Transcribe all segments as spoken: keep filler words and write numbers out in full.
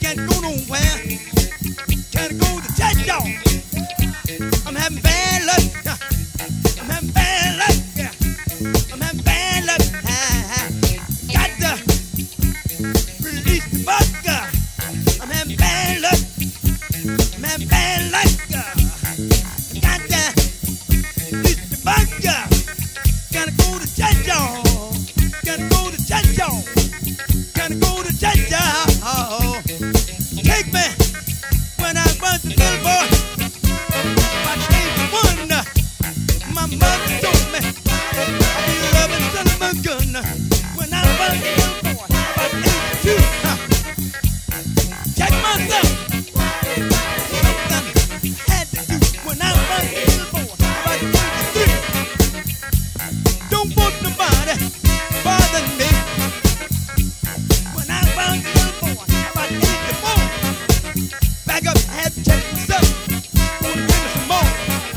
can't go nowhere. Can't go to church, y'all. I'm having bad luck. I'm having bad luck. Yeah. I'm having bad luck. Got to release the bug. I'm having bad luck. I'm having bad luck. Got to release the bug. Gotta go to church, y'all. Gotta go to church, y'all. Gotta go to church, y'all. Take me when I was a little boy. My age one. My mother told me I'd be loving Cinnamon gun. When I was a little boy, about age two. Check myself. Something had to do when I was a little boy, about age three. Don't want nobody bothering me. When I was a little boy, about age four. Back up, had to check myself. Wanna give me some more.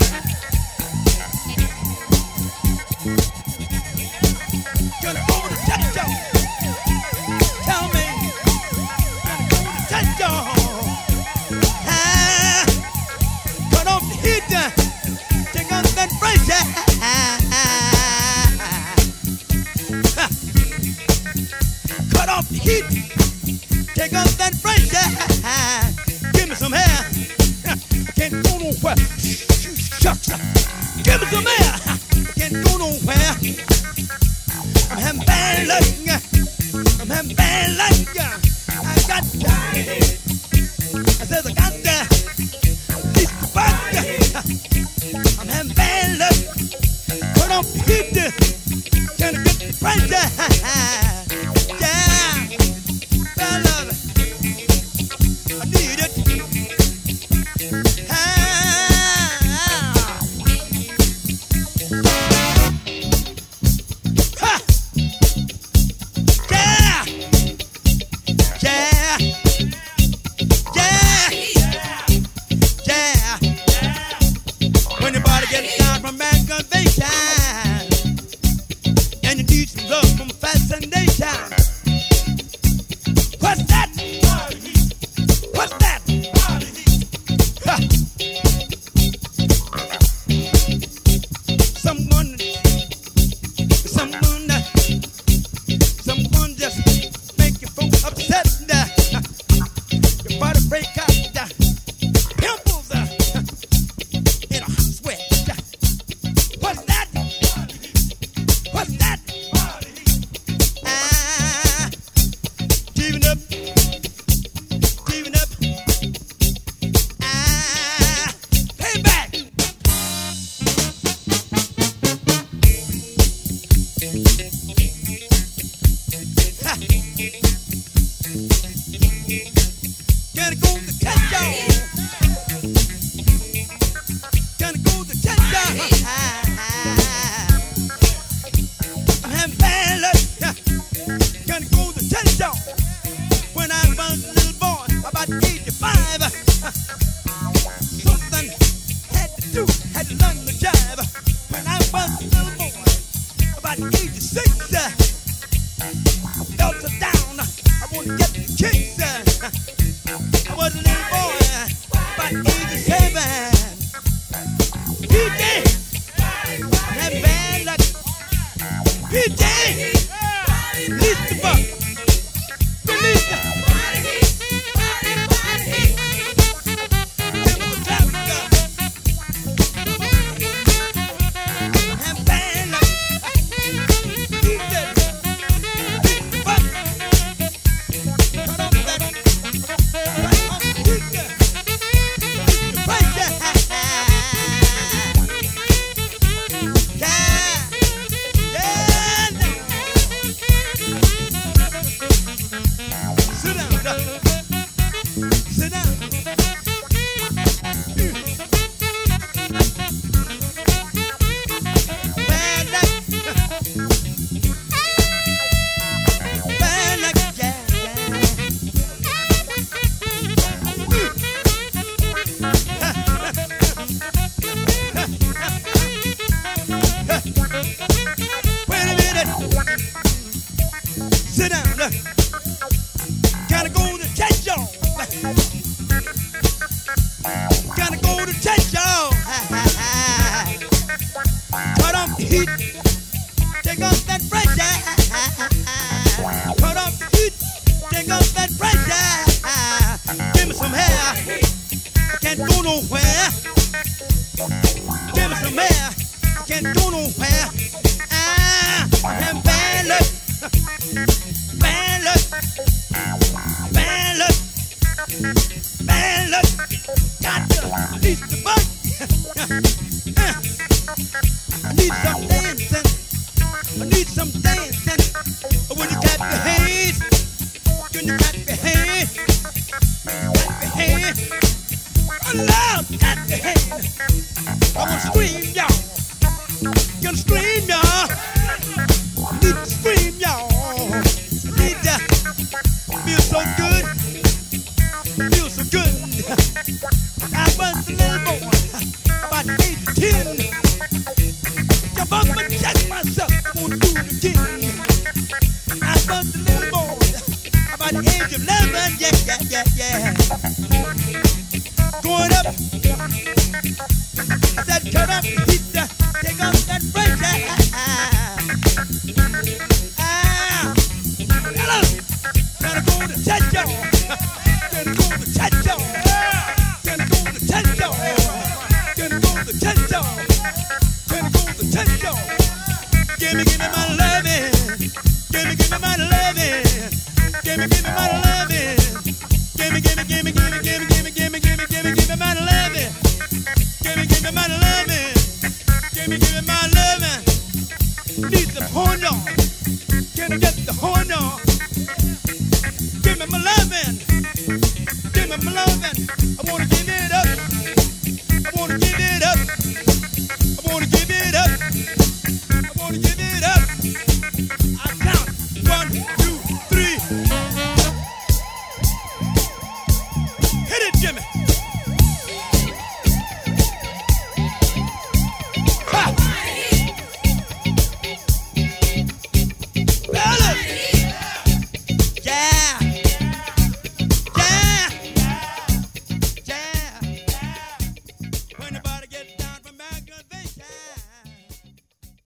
Gonna go to church, y'all. Tell me. Gonna go to church, y'all. Ah, cut off the heat. Take out that pressure. Cut off the heat. Take out that pressure. Give me some air. I can't go nowhere. Shucks. Give me some air. I can't go nowhere. I'm having bad luck. I'm having bad luck. I got to. I said I got to. Release the bug. I'm having bad luck. Cut off the heat. Trying to get the pressure. Yeah. I love it. I need it. Ah. Ha. Yeah. Yeah. Yeah. Yeah. When your body gets down from aggravation and you need some love from fascination. What's that? What's that? Ha. Someone, someone, someone just make you feel upset. Your body break out. Pimples in a hot sweat. What's that? What's that? Ah, giving up, giving up. Ah, payback. Ha. Gotta go to church, y'all. Gotta go to church, y'all. I'm having bad luck. Gotta go to church, y'all. When I was a little boy, about age five, something had to do, had to learn the jive. When I was a little boy, about age six, felt it down. I want to get the kicks. I was a little boy, about age seven. P J, that bad luck. P J, release the buck. Release the have bad luck. P J, release the buck. Cut off that. Cut off the heat. Release the pressure. Yeah. Yeah. the heat. Take off that pressure. Cut off the heat. Take off that pressure. Give me some hair. I can't go nowhere. Give me some hair. I can't go nowhere. Ah, I'm bad luck. Bad luck. Bad luck. Bad luck. Got to release the bug. I need some dancing. I need some dancing. When you got your hands, when you got your hands, got your hands. I love got your hands. I wanna scream, y'all. Gonna scream, y'all. I need to scream, y'all. I need to feel so good. Feel so good. I was a little boy, about eight to ten. Jump up and check myself, I won't do it again. I was a little boy, about the age of eleven, yeah, yeah, yeah, yeah. Going up, I said cut up the heat, take off that pressure. Ah, hello, gotta go to church, y'all. Gotta go to church, y'all. Gotta go to church, y'all. Gotta go to church, y'all. Gotta go to church, y'all. Give me, give me my loving. Give me, give me my loving. Give me, give me my loving. Give me, give me, give me, give me, give me, give me, give me, give me, give me, give me my loving. Give me, give me my loving. Give me, give me my loving. Need some horn on. Can I get the horn on? Give me my loving. Give me my loving.